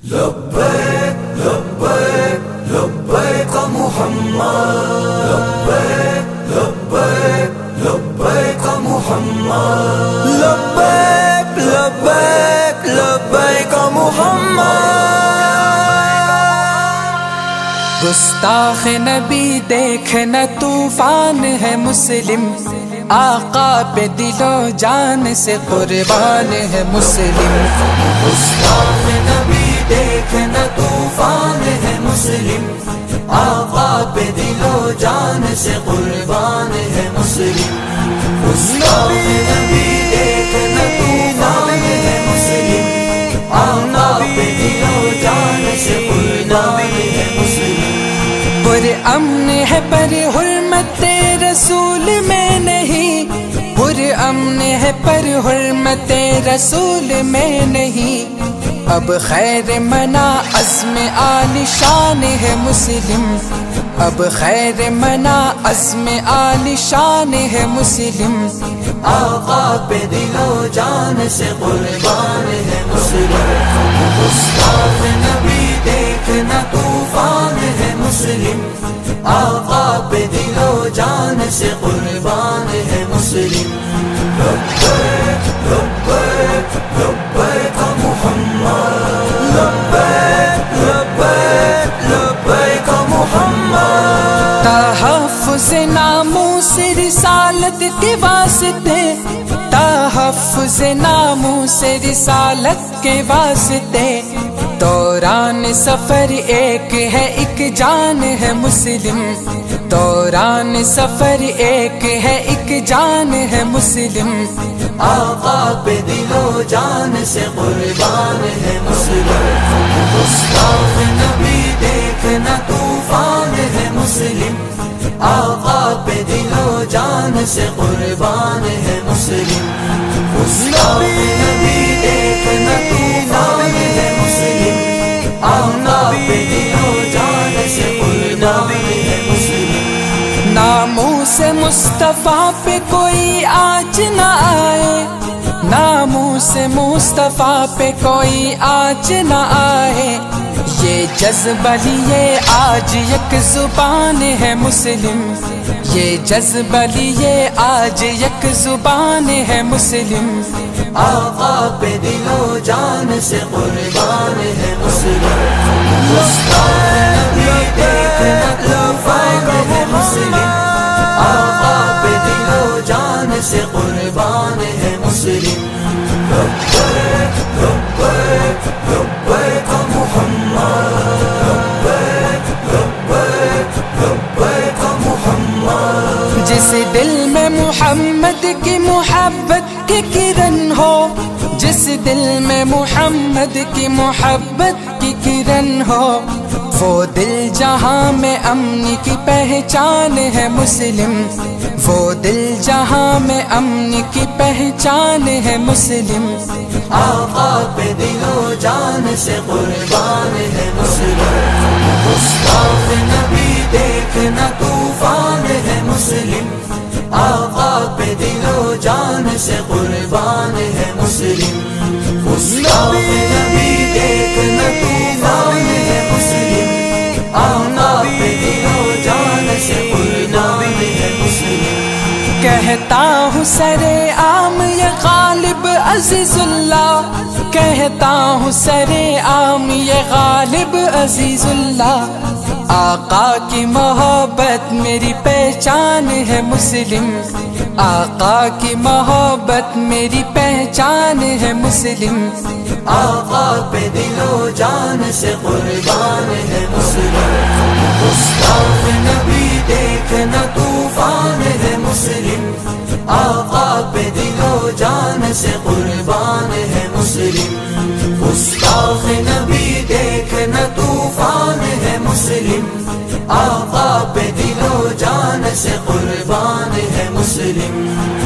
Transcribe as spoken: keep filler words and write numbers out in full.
لبیک لبیک لبیک محمد، لبیک لبیک لبیک محمد، لبیک لبیک لبیک محمد۔ گستاخ نبی دیکھنا طوفان ہے مسلم، آقا پہ دل و جان سے قربان ہے مسلم۔ گستاخ نبی دیکھنا طوفان ہے مسلم، آقا پہ دل و جان سے قربان ہے مسلم۔ گستاخ نبی دیکھنا طوفان ہے مسلم، آقا پہ دل و جان سے قربان ہے مسلم۔ پر امن ہے پر حرمت رسول میں نہیں، پر امن ہے پر حرمت رسول میں نہیں، اب خیر منا عزم عالی شان ہے مسلم، اب خیر منا عزم عالی شان ہے مسلم۔ آقا پہ دل و جان سے قربان ہے مسلم۔ گستاخ نبی دیکھنا طوفان ہے مسلم، آقا پہ دل و جان سے قربان ہے مسلم۔ لبیک لبیک لبیک محمد، لبیک لبیک لبیک محمد۔ تحفظ ناموس رسالت کے واسطے، تحفظ ناموس رسالت کے واسطے، دوران سفر ایک ہے ایک جان ہے مسلم، دوران سفر ایک ہے ایک جان ہے مسلم۔ آقا پہ دل و جان سے قربان ہے مسلم۔ گستاخ نبی دیکھنا طوفان ہے مسلم، آقا پہ دل و جان سے قربان ہے مسلم۔ گستاخ نبی دیکھنا طوفان ہے مسلم، آقا پہ دل و جان سے قربان ہے مسلم۔ ناموس مصطفیٰ پہ کوئی آج نہ آئے، ناموس مصطفیٰ پہ کوئی آج نہ آئے، یہ جذبہ لیے آج یک زبان ہے مسلم، یہ جذبہ لیے آج یک زبان ہے مسلم۔ آقا پہ دل و جان سے قربان ہے مسلم۔ گستاخ نبی دیکھنا طوفان ہے مسلم، آقا پہ دل و جان سے قربان ہے مسلم۔ لبیک لبیک لبیک محمد، لبیک لبیک لبیک محمد۔ جس دل میں محمد کی محبت کی کرن ہو، جس دل میں محمد کی محبت کی کرن ہو، وہ دل جہاں میں امن کی پہچان ہے مسلم، وہ دل جہاں میں امن کی پہچان ہے مسلم۔ آقا پہ دل و جان سے قربان ہے مسلم۔ گستاخ نبی دیکھنا طوفان ہے مسلم، آقا پہ دل و جان سے قربان ہے مسلم۔ گستاخ نبی دیکھنا طوفان ہے مسلم، آقا پہ دل و جان سے قربان ہے مسلم۔ کہتا ہوں سرے عام یہ غالب عزیز اللہ، کہتا ہوں سرے عام یہ غالب عزیز اللہ، آقا کی محبت میری پہچان ہے مسلم، آقا کی محبت میری پہچان ہے مسلم۔ آقا پہ دل و جان سے قربان ہے مسلم۔ گستاخ نبی دیکھنا طوفان ہے مسلم، آقا پہ دل و جان سے قربان ہے مسلم۔ گستاخ نبی دیکھنا طوفان ہے مسلم، آقا پہ دل و جان سے قربان ہے مسلم۔